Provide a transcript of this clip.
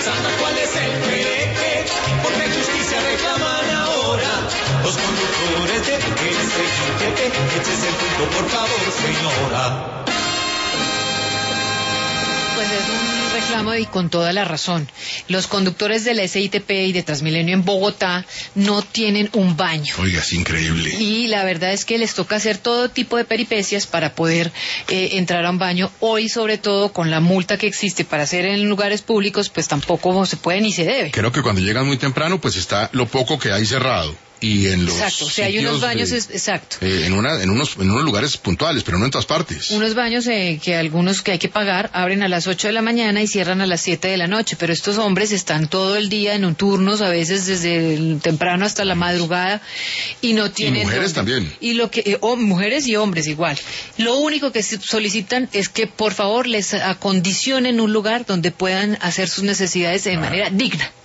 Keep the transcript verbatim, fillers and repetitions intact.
pensando cuál es el pereque, porque justicia reclaman ahora los conductores de S I T P. Échese el punto, por favor, señora. Pues es un reclamo y con toda la razón. Los conductores de la S I T P y de Transmilenio en Bogotá no tienen un baño. Oiga, es increíble. Y la verdad es que les toca hacer todo tipo de peripecias para poder eh, entrar a un baño. Hoy, sobre todo, con la multa que existe para hacer en lugares públicos, pues tampoco se puede ni se debe. Creo que cuando llegan muy temprano, pues está lo poco que hay cerrado. Y en los exacto, o sea, hay unos baños, de, es, exacto. Eh, en, una, en, unos, en unos lugares puntuales, pero no en todas partes. Unos baños eh, que algunos que hay que pagar abren a las ocho de la mañana y cierran a las siete de la noche, pero estos hombres están todo el día en un turnos, a veces desde el temprano hasta la madrugada, y no tienen... Y mujeres donde, también. Y lo que, eh, oh, mujeres y hombres igual. Lo único que solicitan es que por favor les acondicionen un lugar donde puedan hacer sus necesidades de ah. manera digna.